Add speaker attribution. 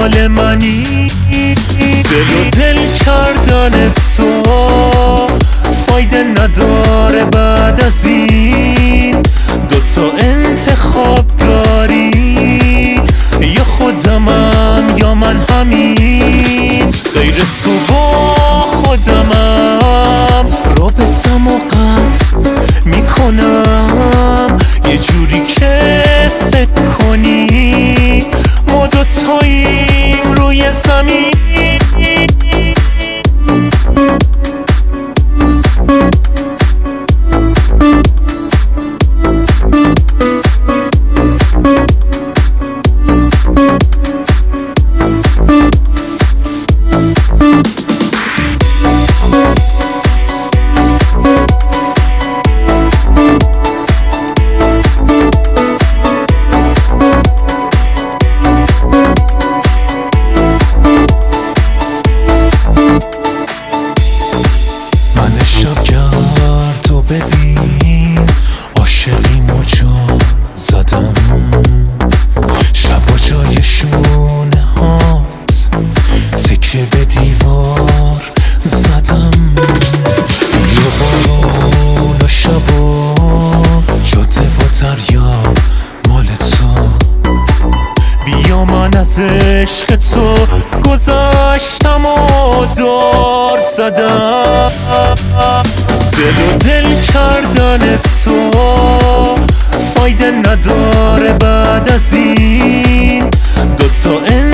Speaker 1: مال منی. دل و دل کردن تو فایده نداره بعد از این. دوتا انتخاب داری، یا خودمم یا من همین. غیر تو با خودمم رابطم و قطع میکنم، یه جوری که فکر کنی ما دوتاییم روی زمین. ببین عاشقیمو جا زدم، شبا جای شونه هات تکه به دیوار زدم. بیا بارون و شبا جاده و دریا مال تو، بیا من از عشق تو گذشتم و دار زدم. دل و دل کردن تو فایده نداره بعد از این. دوتا